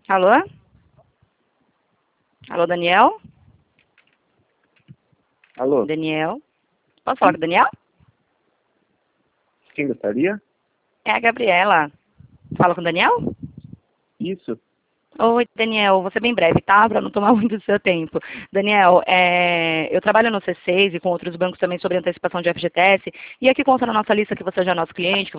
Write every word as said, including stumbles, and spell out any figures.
Alô? Alô, Daniel? Alô, Daniel? Posso falar com o Daniel? quem gostaria? É a Gabriela. Fala com o Daniel? Isso. Oi, Daniel, vou ser bem breve, tá? Para não tomar muito do seu tempo. Daniel, é, eu trabalho no C seis e com outros bancos também sobre antecipação de F G T S, e aqui consta na nossa lista que você já é nosso cliente, que